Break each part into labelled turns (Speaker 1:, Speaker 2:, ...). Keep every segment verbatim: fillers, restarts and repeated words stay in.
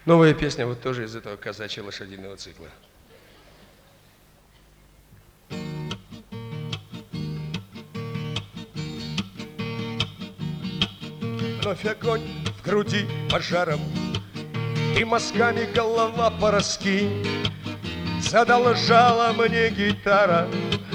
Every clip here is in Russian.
Speaker 1: Новая песня вот тоже из этого казачьего лошадиного цикла. Вновь огонь в груди пожаром, и мазками голова пораскинь. Задолжала мне гитара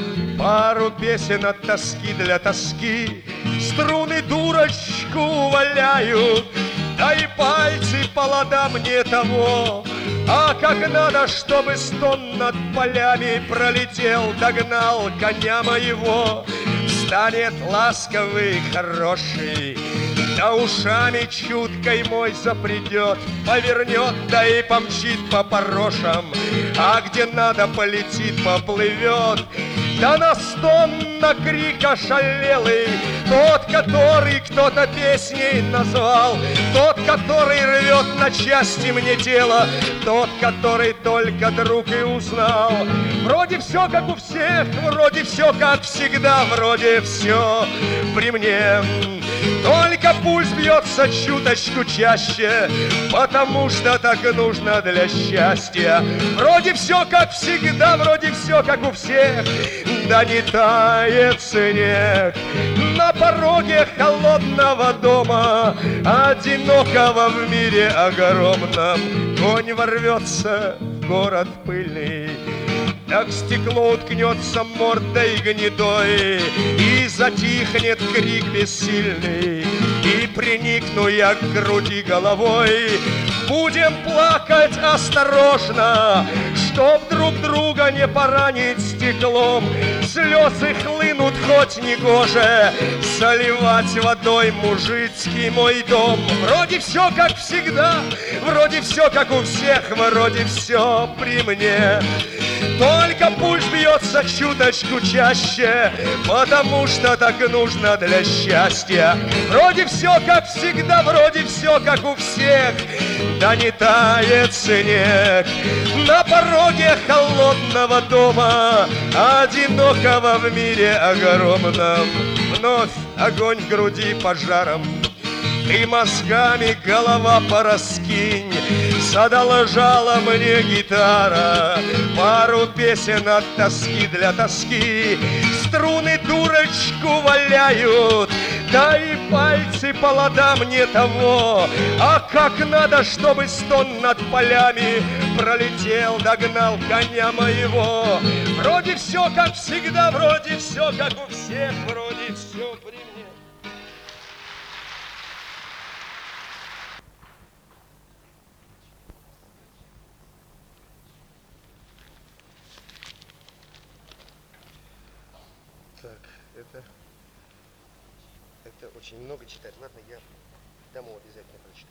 Speaker 1: пару песен от тоски для тоски. Струны дурочку валяют, да и пальцы по ладам не того. А как надо, чтобы стон над полями пролетел, догнал коня моего. Станет ласковый, хороший, да ушами чуткой мой запредет, повернет, да и помчит по порошам, а где надо полетит, поплывет. Да на стон, на крик ошалелый, тот, который кто-то песней назвал, тот, который рвет на части мне тело, тот, который только друг и узнал. Вроде все как у всех, вроде все как всегда, вроде все при мне. Только пульс бьется чуточку чаще, потому что так нужно для счастья. Вроде все как всегда, вроде все как у всех, да не тает снег на пороге холодного дома, одинокого в мире огромном. Конь ворвется в город пыльный, да к стеклу уткнется мордой гнедой, и затихнет крик бессильный, и приникну я к груди головой. Будем плакать осторожно, чтоб друг друга не поранить стеклом. Слезы хлынут хоть негоже, заливать водой мужицкий мой дом. Вроде все как всегда, вроде все как у всех, вроде все при мне. Только пульс бьется чуточку чаще, потому что так нужно для счастья. Вроде все как всегда, вроде все как у всех, да не тает снег на пороге холодного дома, одинокого в мире огромном. Вновь огонь в груди пожаром, и мозгами голова пораскинь. Задолжала мне гитара пару песен от тоски для тоски. Струны дурочку валяют, да и пальцы по ладам не того. А как надо, чтобы стон над полями пролетел, догнал коня моего. Вроде все как всегда, вроде все как у всех, вроде все при мне. Так, это, это очень много читать. Ладно, я домой обязательно прочитаю.